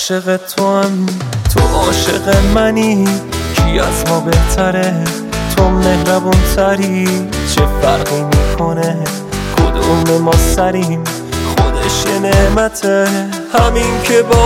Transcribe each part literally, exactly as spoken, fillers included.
عاشق تو هم، تو عاشق منی، کی از ما بهتره؟ تو مهربون تری، چه فرقی میکنه کدوم ما سریم؟ خودش یه نعمته همین که با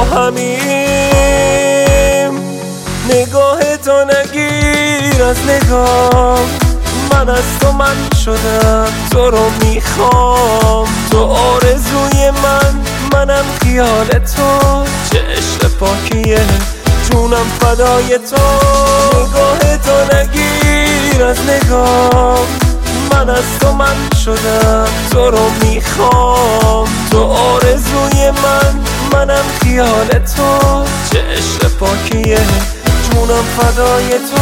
همیم. نگاه تو نگیر از نگاه، من از تو من شدم، تو رو میخوام. تو آرزوی من، منم خیال تو، چه عشق پاکیه جونم فدای تو. نگاه تو نگیر از نگاه، من از تو من شدم، تو رو میخوام. تو آرزوی من، منم خیال تو، چه عشق پاکیه جونم فدای تو.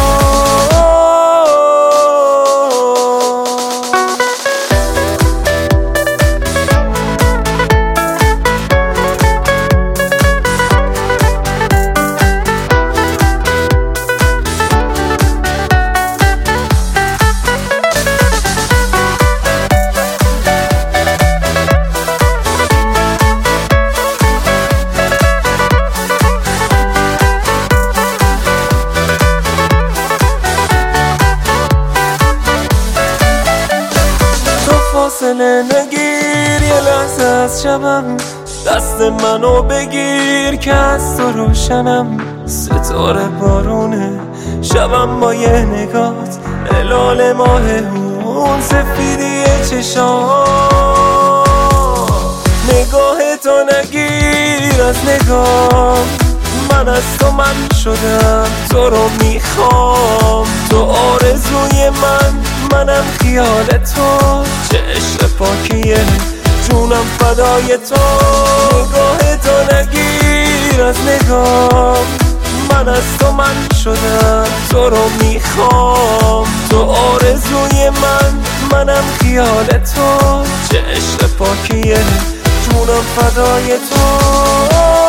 فاصله نگیر یه لحظه از شبم، دست منو بگیر که از تو روشنم. ستاره بارونه شبم با یه نگات، هلال ماه اون سفیدی چشام. نگاه تو نگیر از نگاه، من از تو من شدم، تو رو میخوام. تو آرزوی من، منم خیال تو، چه عشق پاکیه جونم فدای تو. نگاه تو نگیر از نگاه، من از تو من شدم، تو رو میخوام. تو آرزوی من، منم خیال تو، چه عشق پاکیه جونم فدای تو.